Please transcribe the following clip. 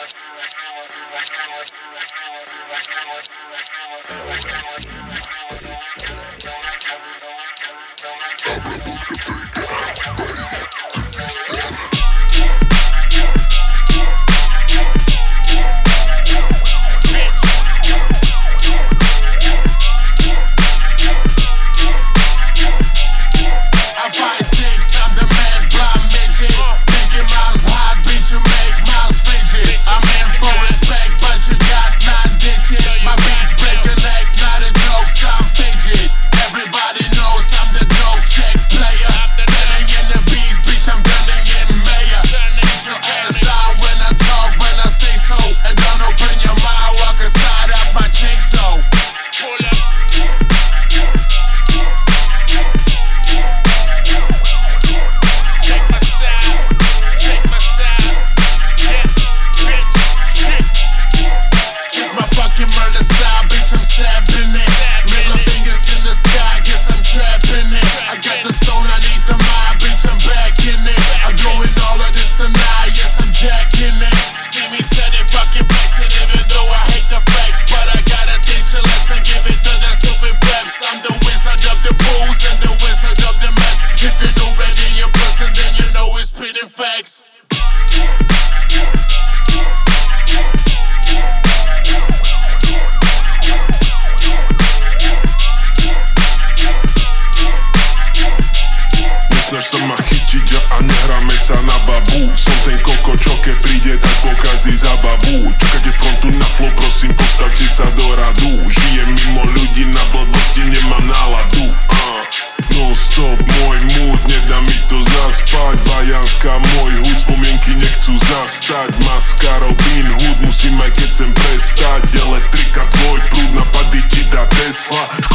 Snaž sa ma chytiť a nehráme sa na babu. Som ten koko, čo keď príde, tak pokazí zábavu. Čakáte frontu na flow, prosím, postavte sa do radu. Žijem mimo ľudí, na blbosti nemám náladu. Non stop, môj mood, nedá mi to zaspať. Bajanská, môj hud, spomienky nechcú zastať. Maska, Robin Hood, musím aj keď chcem prestať. Elektrika, tvoj prúd, napady ti dá Tesla.